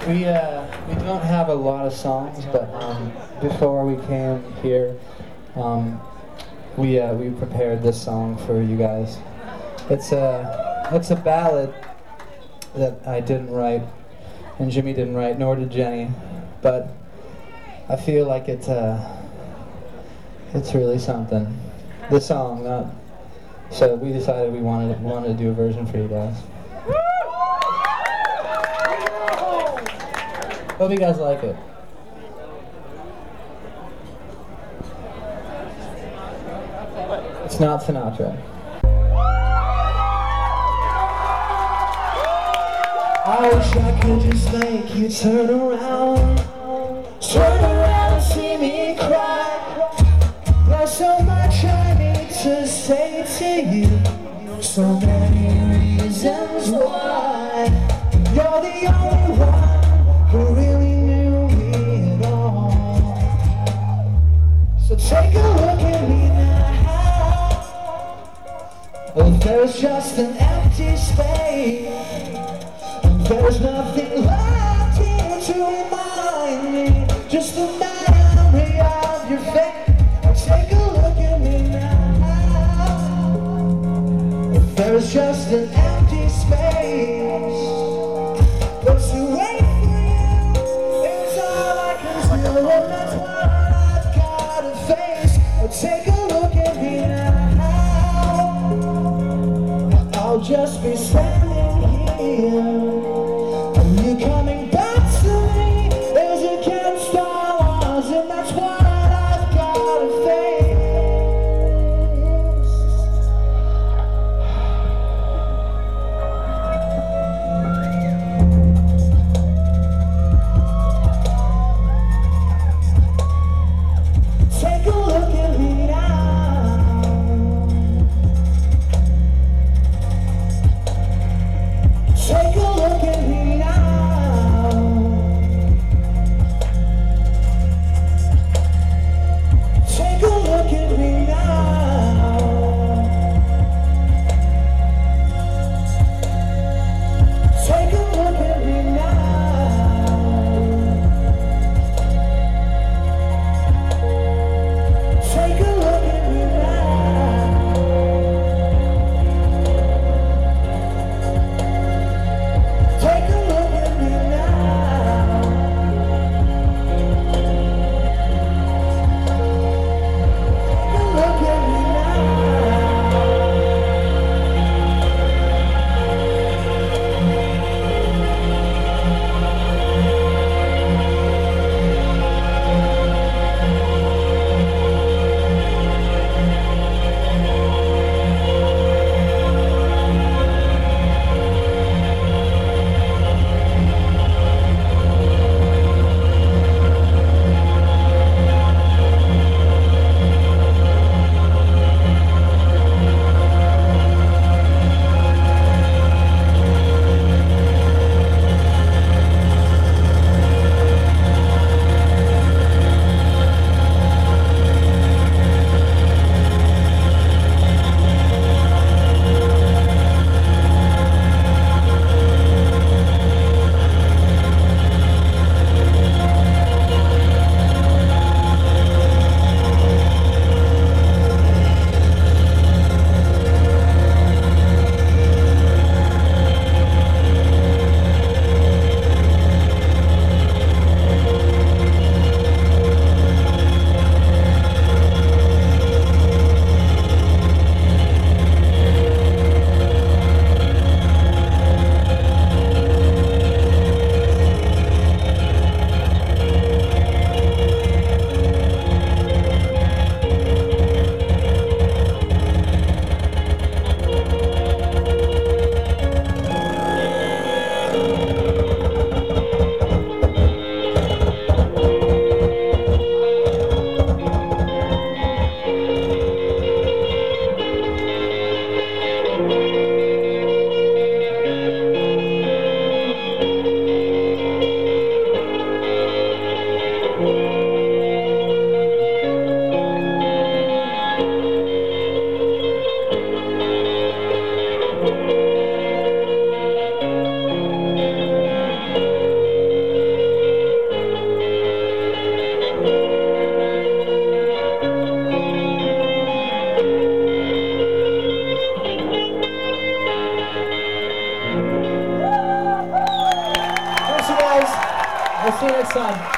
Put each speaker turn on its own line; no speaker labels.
We don't have a lot of songs, but before we came here, we prepared this song for you guys. It's a ballad that I didn't write, and Jimmy didn't write, nor did Jenny, but I feel like it's really something. The song, not. So we decided we wanted to do a version for you guys. Hope you guys like it. It's not Sinatra. I wish I could just make you turn around and see me cry. There's so much I need to say to you, so many reasons why. You're the only one who really knew me at all. So take a look at me now. Oh, there's just an empty space, and there's nothing left here to remind me. Just the memory of your face. Oh, take a look at me now. Oh, there's just an empty space, but to wait for you is all I can do, and that's what I've gotta face. Oh, take a look at me now. I'll just be standing here, and you coming back to me is against all odds, and that's what I've gotta face.
We'll see you next time.